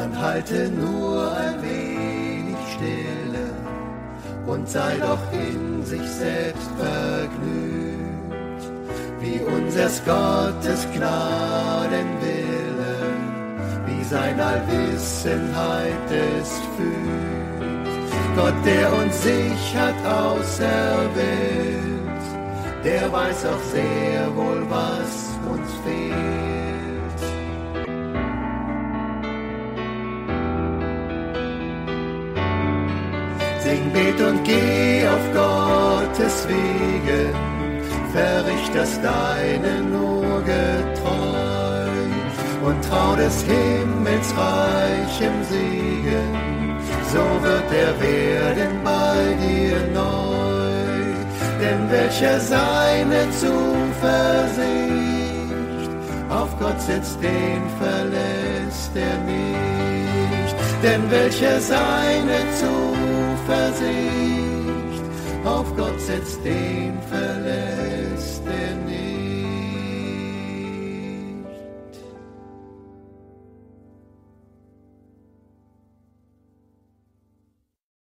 halte nur ein wenig Stille und sei doch in sich selbst vergnügt, wie unsers Gottes Gnadenwille, wie sein Allwissenheit es fühlt. Gott, der uns sich hat auserwählt, der weiß auch sehr wohl, was uns fehlt. Sing, bet und geh auf Gottes Wege, verricht das Deine nur getreu und trau des Himmels reichem Segen, so wird werden bei dir neu. Denn welcher seine Zuversicht auf Gott setzt, den verlässt er nicht. Denn welcher seine Zuversicht auf Gott setzt, den verlässt er nicht.